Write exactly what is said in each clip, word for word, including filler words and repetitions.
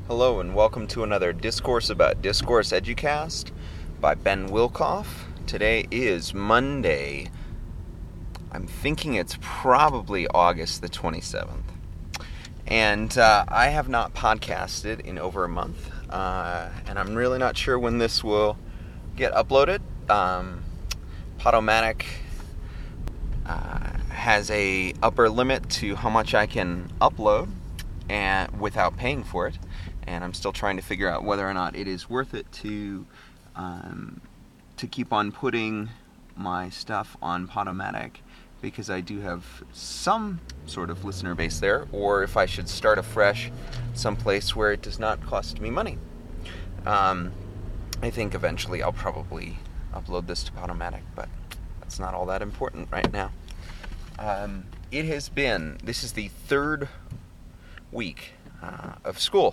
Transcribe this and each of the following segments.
Hello and welcome to another Discourse About Discourse Educast by Ben Wilkoff. Today is Monday. I'm thinking it's probably August the twenty-seventh. And uh, I have not podcasted in over a month. Uh, and I'm really not sure when this will get uploaded. Um, Podomatic uh, has a upper limit to how much I can upload and without paying for it. And I'm still trying to figure out whether or not it is worth it to um, to keep on putting my stuff on Podomatic, because I do have some sort of listener base there, or if I should start afresh someplace where it does not cost me money. Um, I think eventually I'll probably upload this to Podomatic, but that's not all that important right now. Um, it has been, this is the third week uh, of school.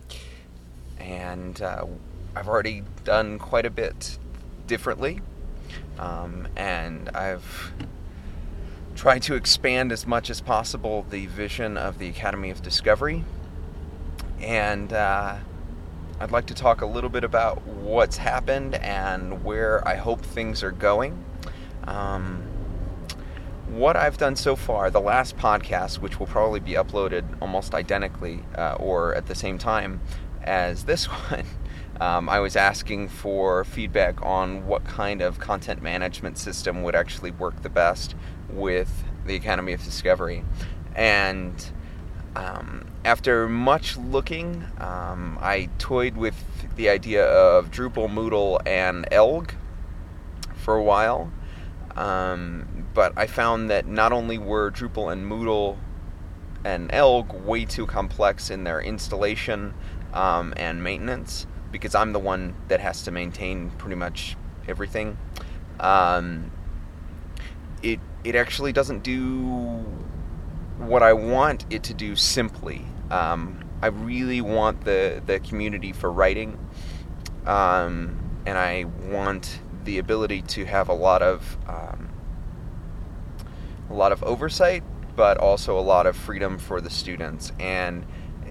And uh, I've already done quite a bit differently, um, and I've tried to expand as much as possible the vision of the Academy of Discovery, and uh, I'd like to talk a little bit about what's happened and where I hope things are going. Um, what I've done so far, the last podcast, which will probably be uploaded almost identically uh, or at the same time as this one, um, I was asking for feedback on what kind of content management system would actually work the best with the Academy of Discovery. And um, after much looking, um, I toyed with the idea of Drupal, Moodle, and Elg for a while. Um, but I found that not only were Drupal and Moodle and Elg way too complex in their installation Um, and maintenance, because I'm the one that has to maintain pretty much everything. Um, it it actually doesn't do what I want it to do simply. Um, I really want the, the community for writing, um, and I want the ability to have a lot of um, a lot of oversight, but also a lot of freedom for the students. And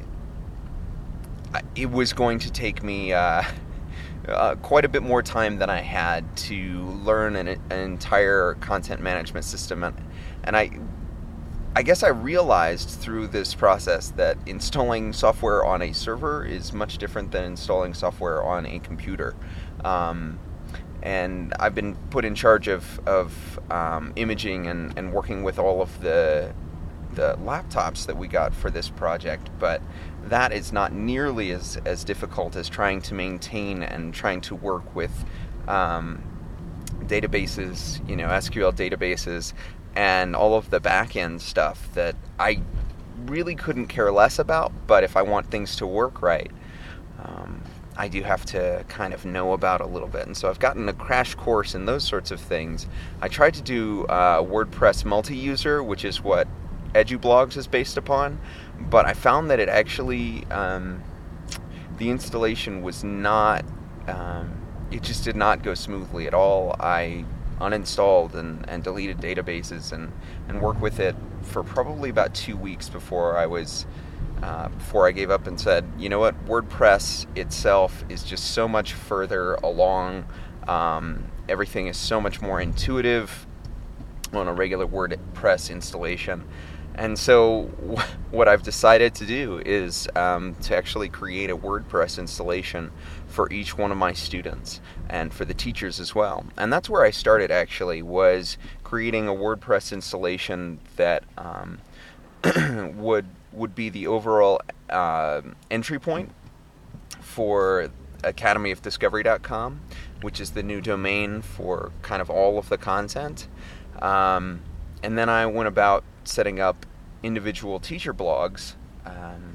it was going to take me uh, uh, quite a bit more time than I had to learn an, an entire content management system, and, and I, I guess I realized through this process that installing software on a server is much different than installing software on a computer. Um, and I've been put in charge of of um, imaging and, and working with all of the the laptops that we got for this project, but that is not nearly as, as difficult as trying to maintain and trying to work with um, databases, you know, S Q L databases, and all of the back-end stuff that I really couldn't care less about, but if I want things to work right, um, I do have to kind of know about a little bit. And so I've gotten a crash course in those sorts of things. I tried to do uh, WordPress multi-user, which is what EduBlogs is based upon, but I found that it actually, um, the installation was not, um, it just did not go smoothly at all. I uninstalled and, and deleted databases and, and worked with it for probably about two weeks before I was, uh, before I gave up and said, you know what, WordPress itself is just so much further along. Um, everything is so much more intuitive on a regular WordPress installation. And so what I've decided to do is um, to actually create a WordPress installation for each one of my students and for the teachers as well. And that's where I started, actually, was creating a WordPress installation that um, would would be the overall uh, entry point for academy of discovery dot com, which is the new domain for kind of all of the content. Um, and then I went about setting up individual teacher blogs, um,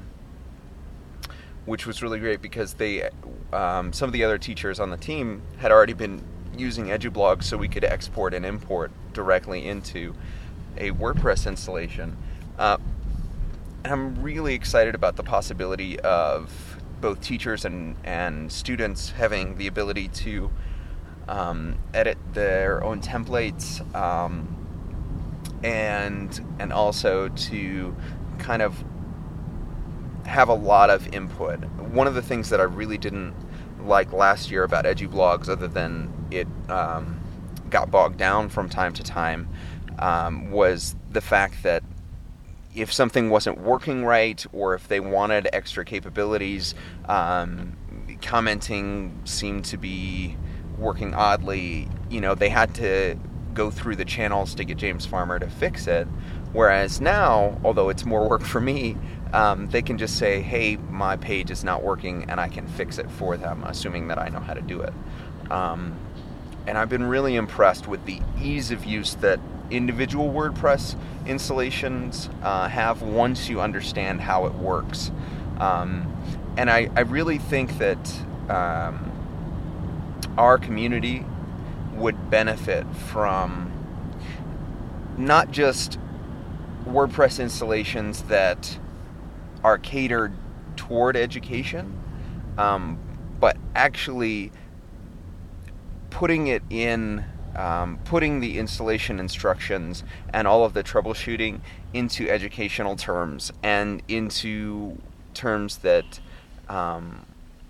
which was really great because they, um, some of the other teachers on the team had already been using EduBlogs, so we could export and import directly into a WordPress installation. Uh, and I'm really excited about the possibility of both teachers and, and students having the ability to um, edit their own templates, um, and and also to kind of have a lot of input. One of the things that I really didn't like last year about EduBlogs, other than it um, got bogged down from time to time, um, was the fact that if something wasn't working right, or if they wanted extra capabilities, um, commenting seemed to be working oddly, you know, they had to go through the channels to get James Farmer to fix it. Whereas now, although it's more work for me, um, they can just say, hey, my page is not working, and I can fix it for them, assuming that I know how to do it. Um, and I've been really impressed with the ease of use that individual WordPress installations uh, have once you understand how it works. Um, and I, I really think that um, our community would benefit from not just WordPress installations that are catered toward education, um, but actually putting it in, um, putting the installation instructions and all of the troubleshooting into educational terms, and into terms that um,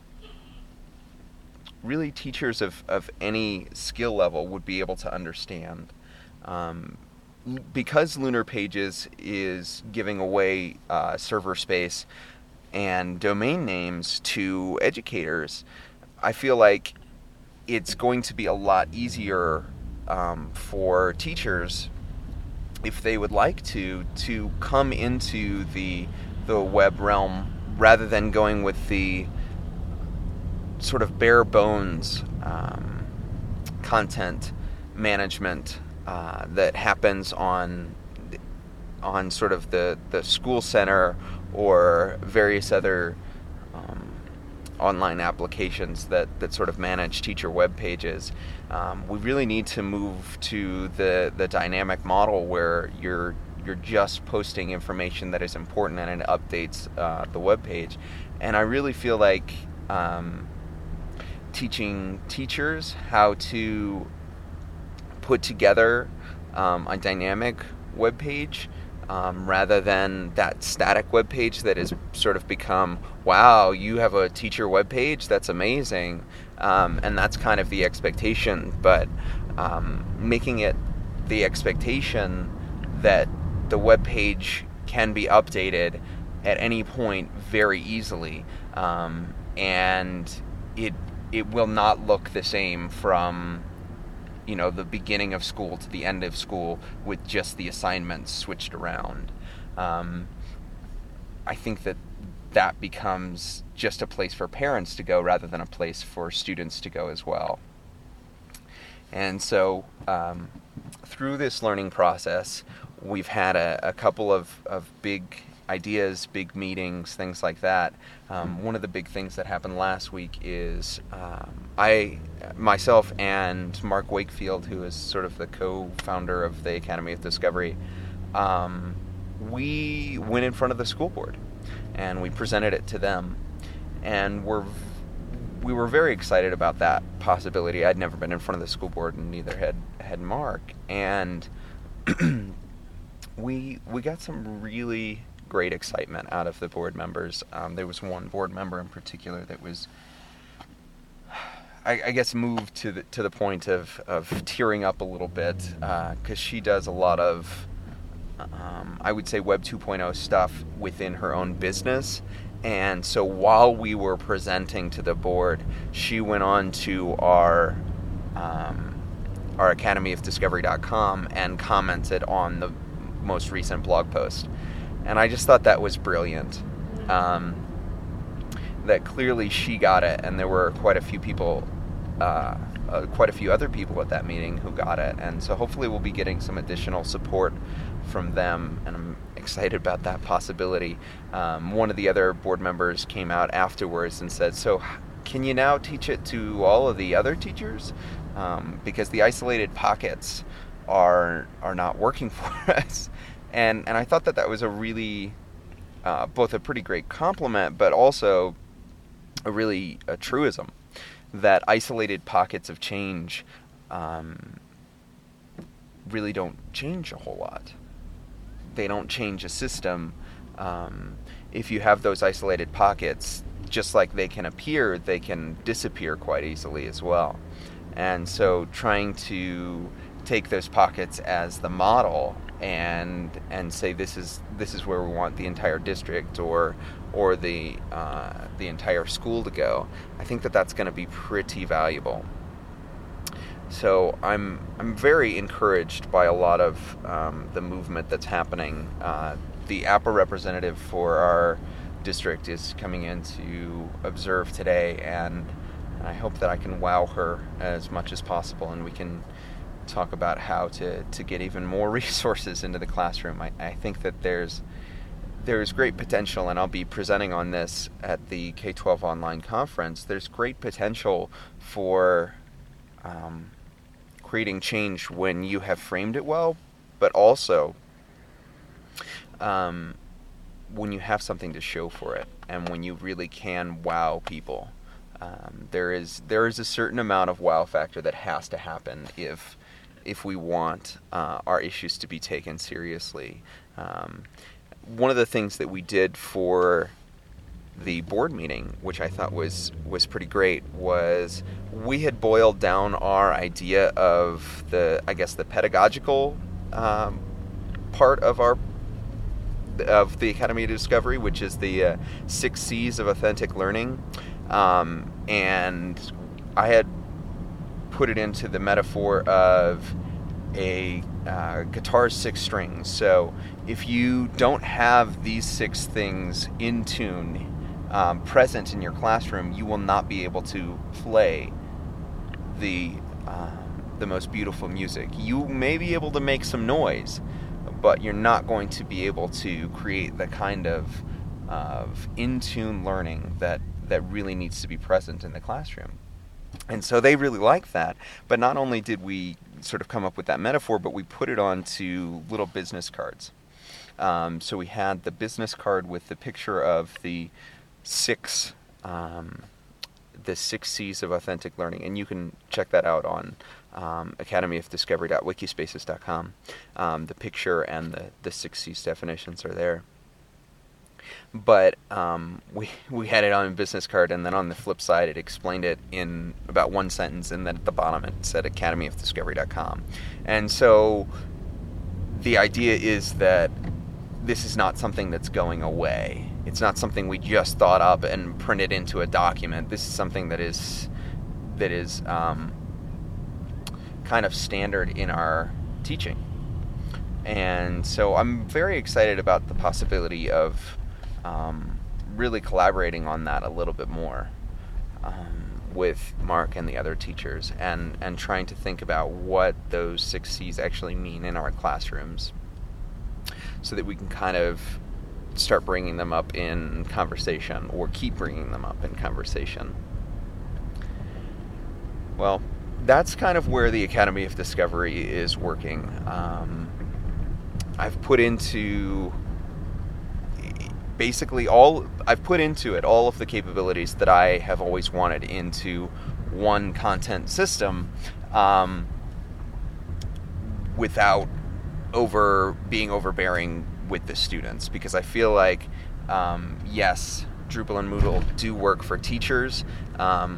really teachers of, of any skill level would be able to understand. Um, because Lunar Pages is giving away uh, server space and domain names to educators, I feel like it's going to be a lot easier um, for teachers, if they would like to, to come into the the web realm rather than going with the sort of bare bones um, content management uh, that happens on on sort of the, the school center or various other um, online applications that, that sort of manage teacher web pages. Um, we really need to move to the, the dynamic model where you're you're just posting information that is important and it updates uh, the web page. And I really feel like um, teaching teachers how to put together um, a dynamic web page um, rather than that static web page that has sort of become, wow, you have a teacher web page, that's amazing, um, and that's kind of the expectation. But um, making it the expectation that the web page can be updated at any point very easily, um, and it it will not look the same from, you know, the beginning of school to the end of school with just the assignments switched around. Um, I think that that becomes just a place for parents to go rather than a place for students to go as well. And so um, through this learning process, we've had a, a couple of, of big ideas, big meetings, things like that. Um, one of the big things that happened last week is um, I, myself and Mark Wakefield, who is sort of the co-founder of the Academy of Discovery, um, we went in front of the school board and we presented it to them. And we're we were very excited about that possibility. I'd never been in front of the school board, and neither had, had Mark. And we we got some really great excitement out of the board members. Um, there was one board member in particular that was, I, I guess, moved to the to the point of, of tearing up a little bit, because uh, she does a lot of, um, I would say, Web two point oh stuff within her own business. And so while we were presenting to the board, she went on to our um, our academy of discovery dot com and commented on the most recent blog post. And I just thought that was brilliant. Um, that clearly she got it, and there were quite a few people, uh, uh, quite a few other people at that meeting who got it. And so hopefully we'll be getting some additional support from them, and I'm excited about that possibility. Um, one of the other board members came out afterwards and said, so can you now teach it to all of the other teachers? Um, because the isolated pockets are are not working for us. And and I thought that that was a really, uh, both a pretty great compliment, but also a really a truism, that isolated pockets of change um, really don't change a whole lot. They don't change a system. Um, if you have those isolated pockets, just like they can appear, they can disappear quite easily as well. And so trying to take those pockets as the model and and say this is this is where we want the entire district or or the uh, the entire school to go, I think that that's going to be pretty valuable. So I'm I'm very encouraged by a lot of um, the movement that's happening. Uh, the A P A representative for our district is coming in to observe today, and I hope that I can wow her as much as possible, and we can talk about how to, to get even more resources into the classroom. I, I think that there's there's great potential, and I'll be presenting on this at the K twelve Online Conference. There's great potential for um, creating change when you have framed it well, but also um, when you have something to show for it, and when you really can wow people. Um, there is there is a certain amount of wow factor that has to happen if if we want uh, our issues to be taken seriously. Um, one of the things that we did for the board meeting, which I thought was was pretty great, was we had boiled down our idea of the I guess the pedagogical um, part of our of the Academy of Discovery, which is the uh, six C's of authentic learning. Um, and I had put it into the metaphor of a uh, guitar's six strings. So if you don't have these six things in tune, um, present in your classroom, you will not be able to play the uh, the most beautiful music. You may be able to make some noise, but you're not going to be able to create the kind of of in-tune learning that that really needs to be present in the classroom. And so they really liked that. But not only did we sort of come up with that metaphor, but we put it onto little business cards. Um, so we had the business card with the picture of the six um, the six C's of authentic learning, and you can check that out on um, academy of discovery dot wikispaces dot com. Um, the picture and the, the six C's definitions are there. But um, we we had it on a business card, and then on the flip side, it explained it in about one sentence, and then at the bottom it said academy of discovery dot com. And so the idea is that this is not something that's going away. It's not something we just thought up and printed into a document. This is something that is that is um, kind of standard in our teaching. And so I'm very excited about the possibility of Um, really collaborating on that a little bit more um, with Mark and the other teachers, and, and trying to think about what those six C's actually mean in our classrooms, so that we can kind of start bringing them up in conversation, or keep bringing them up in conversation. Well, that's kind of where the Academy of Discovery is working. Um, I've put into Basically, all I've put into it all of the capabilities that I have always wanted into one content system, um, without over being overbearing with the students. Because I feel like, um, yes, Drupal and Moodle do work for teachers. Um,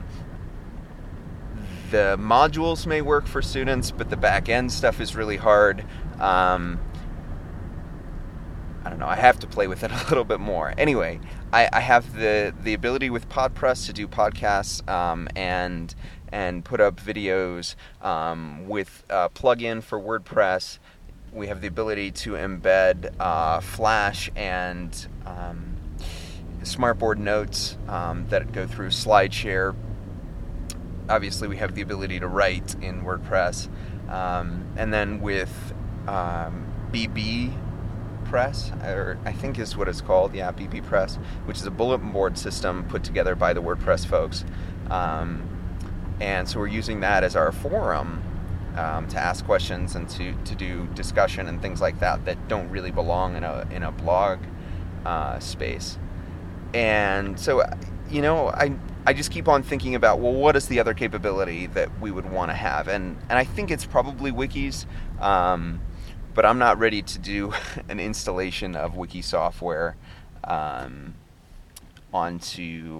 the modules may work for students, but the back end stuff is really hard. Um, I don't know, I have to play with it a little bit more. Anyway, I, I have the, the ability with PodPress to do podcasts um, and and put up videos um, with a plugin for WordPress. We have the ability to embed uh, Flash and um, Smartboard notes um, that go through SlideShare. Obviously, we have the ability to write in WordPress. Um, and then with um, B B Press, or I think is what it's called, yeah, B B Press, which is a bulletin board system put together by the WordPress folks. Um, and so we're using that as our forum um, to ask questions and to, to do discussion and things like that that don't really belong in a in a blog uh, space. And so, you know, I I just keep on thinking about, well, what is the other capability that we would want to have? And and I think it's probably wikis. Um, but I'm not ready to do an installation of Wiki software um, onto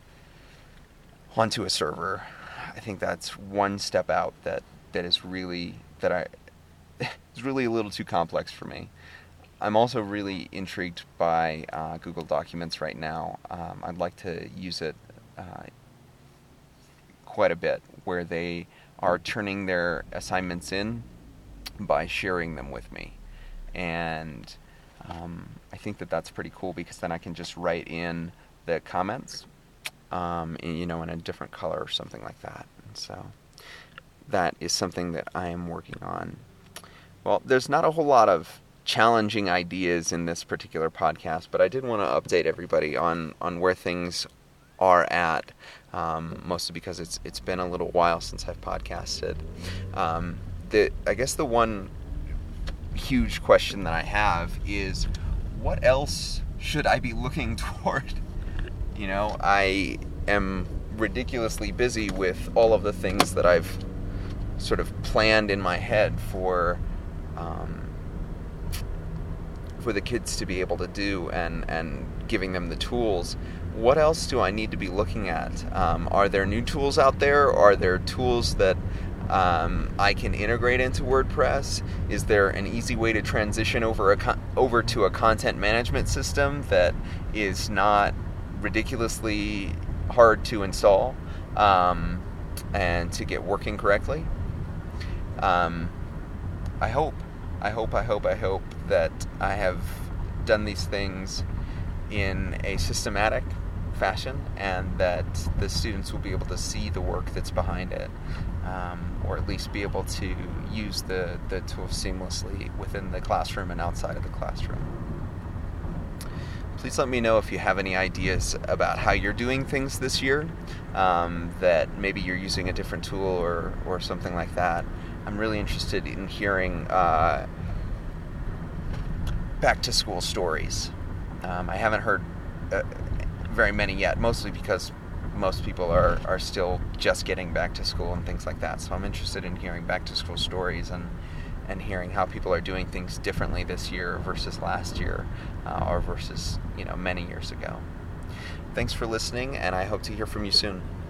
onto a server. I think that's one step out that, that is really that I is really a little too complex for me. I'm also really intrigued by uh, Google Documents right now. Um, I'd like to use it uh, quite a bit, where they are turning their assignments in by sharing them with me. And um, I think that that's pretty cool, because then I can just write in the comments, um, in, you know, in a different color or something like that. And so that is something that I am working on. Well, there's not a whole lot of challenging ideas in this particular podcast, but I did want to update everybody on, on where things are at, um, mostly because it's it's been a little while since I've podcasted. Um, the I guess the one huge question that I have is, what else should I be looking toward? You know, I am ridiculously busy with all of the things that I've sort of planned in my head for um, for the kids to be able to do, and, and giving them the tools. What else do I need to be looking at? Um, are there new tools out there? Are there tools that um, I can integrate into WordPress? Is there an easy way to transition over a con- over to a content management system that is not ridiculously hard to install um, and to get working correctly? Um, I hope. I hope, I hope, I hope that I have done these things in a systematic fashion, and that the students will be able to see the work that's behind it, um, or at least be able to use the, the tools seamlessly within the classroom and outside of the classroom. Please let me know if you have any ideas about how you're doing things this year, um, that maybe you're using a different tool or, or something like that. I'm really interested in hearing uh, back-to-school stories. Um, I haven't heard uh, very many yet, mostly because most people are, are still just getting back to school and things like that. So I'm interested in hearing back-to-school stories and, and hearing how people are doing things differently this year versus last year, uh, or versus, you know, many years ago. Thanks for listening, and I hope to hear from you soon.